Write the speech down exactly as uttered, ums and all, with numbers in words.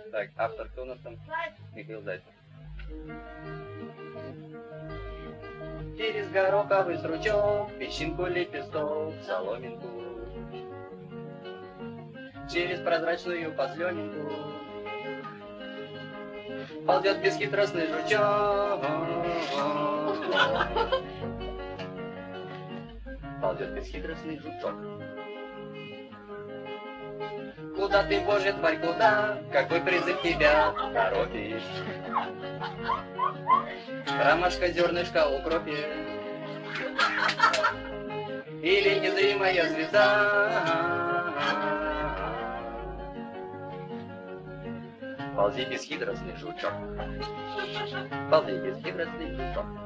Так, автор кто у нас там? Михаил Зайцев. Через гороховый стручок, песчинку, лепесток, соломинку. Через прозрачную позленинку ползет бесхитростный жучок. Ползет бесхитростный жучок. Куда ты, Божья тварь, куда? Какой призыв тебя торопит? Ромашка, зернышко, укропе или незримая звезда? Ползи, бесхитростный жучок, ползи, бесхитростный жучок.